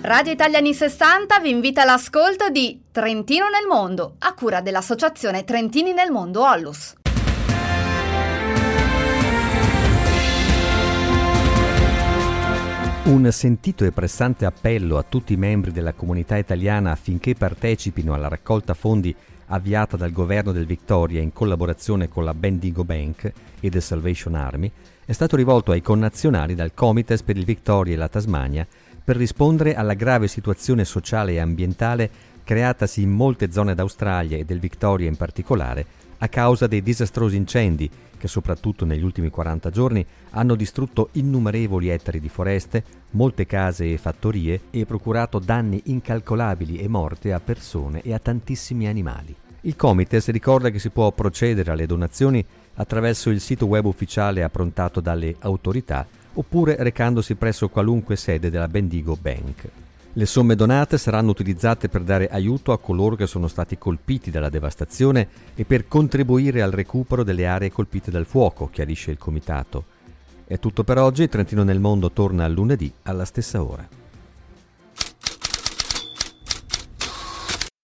Radio Italia Anni 60 vi invita all'ascolto di Trentino nel Mondo, a cura dell'Associazione Trentini nel Mondo Onlus. Un sentito e pressante appello a tutti i membri della comunità italiana affinché partecipino alla raccolta fondi avviata dal governo del Victoria in collaborazione con la Bendigo Bank e The Salvation Army è stato rivolto ai connazionali dal Comites per il Victoria e la Tasmania per rispondere alla grave situazione sociale e ambientale creatasi in molte zone d'Australia e del Victoria in particolare a causa dei disastrosi incendi che soprattutto negli ultimi 40 giorni hanno distrutto innumerevoli ettari di foreste, molte case e fattorie e procurato danni incalcolabili e morte a persone e a tantissimi animali. Il Comites ricorda che si può procedere alle donazioni attraverso il sito web ufficiale approntato dalle autorità oppure recandosi presso qualunque sede della Bendigo Bank. Le somme donate saranno utilizzate per dare aiuto a coloro che sono stati colpiti dalla devastazione e per contribuire al recupero delle aree colpite dal fuoco, chiarisce il comitato. È tutto per oggi, Trentino nel Mondo torna lunedì alla stessa ora.